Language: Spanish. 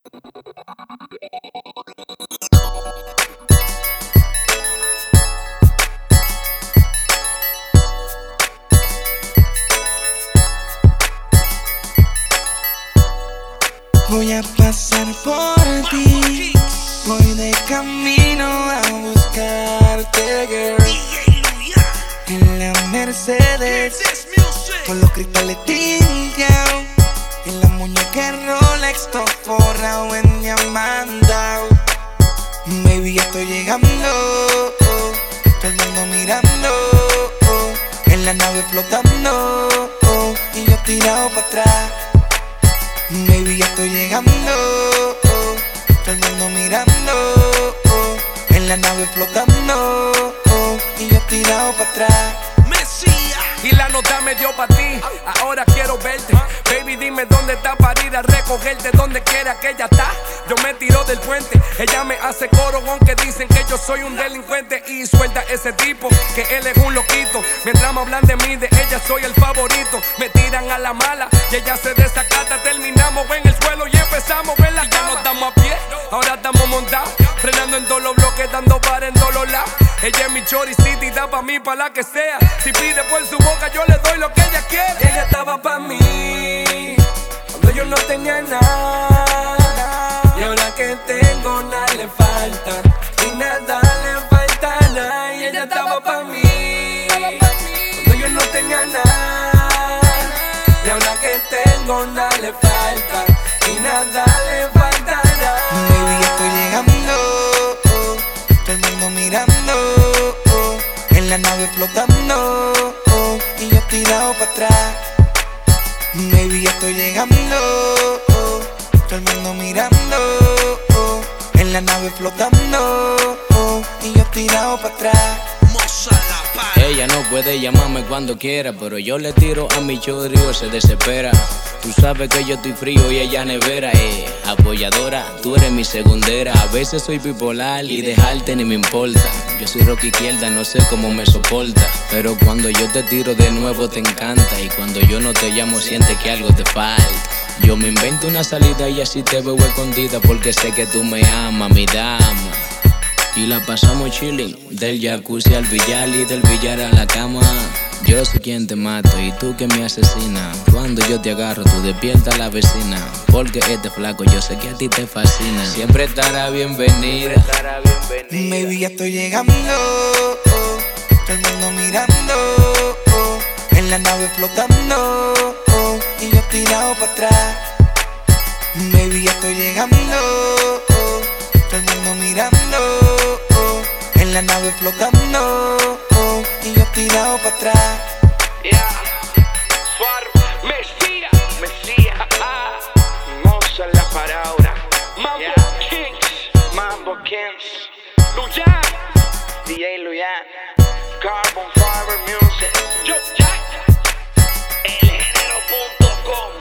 Voy a pasar por ti, voy de camino a buscarte, girl. En la Mercedes, con los cristales tinteados, en la muñeca Rolex, todo forrado en diamantao. Baby, ya estoy llegando, todo el mundo mirando, en la nave flotando, y yo tirado para atrás. Baby, ya estoy llegando, todo el mundo mirando, en la nave flotando, y yo tirado para atrás. Mesías. Y la nota me dio pa' ti, ahora quiero verte. Baby, dime dónde está para ir a recogerte. Donde quiera que ella está, yo me tiro del puente. Ella me hace coro aunque dicen que yo soy un delincuente. Y suelta ese tipo, que él es un loquito. Mientras me hablan de mí, de ella soy el favorito. Me tiran a la mala y ella se desacata. Terminamos en el suelo y empezamos en la cama. Ya no estamos a pie, ahora estamos montados, frenando en todos los bloques, dando para en todos los lados. Ella es mi chori city, da pa' mí, pa' la que sea. Si pide por su boca, yo le doy lo que ella quiere. Ella estaba pa' mí cuando yo no tenía nada, y ahora que tengo nada le falta, y nada le falta nada. Y ella estaba pa' mí cuando yo no tenía nada, y ahora que tengo nada le falta, y nada le falta nada. Baby, ya estoy llegando, todo el mundo mirando, en la nave flotando, y yo tirado para atrás. Baby, ya estoy llegando, todo el mundo mirando, en la nave flotando, y yo tirado para atrás. Ella no puede llamarme cuando quiera, pero yo le tiro a mi chodrio, se desespera. Tú sabes que yo estoy frío y ella nevera, apoyadora, tú eres mi segundera. A veces soy bipolar y dejarte ni me importa. Yo soy rock izquierda, no sé cómo me soporta, pero cuando yo te tiro de nuevo te encanta, y cuando yo no te llamo sientes que algo te falta. Yo me invento una salida y así te veo escondida, porque sé que tú me amas, mi dama. Y la pasamos chilling, del jacuzzi al billar y del billar a la cama. Yo soy quien te mato y tú que me asesinas. Cuando yo te agarro, tú despiertas a la vecina, porque este flaco yo sé que a ti te fascina. Siempre estará bienvenida. Baby, ya estoy llegando, todo el mundo mirando, en la nave flotando, y yo tirado para atrás. Baby, ya estoy llegando, todo el mundo mirando, en la nave flotando, y yo tirado para atrás. Yeah, Suar, Mesías, hermosa la palabra. Mambo Kings, Luyan, DJ Luyan, Carbon Fiber Music, Yo Jack, elgénero.com.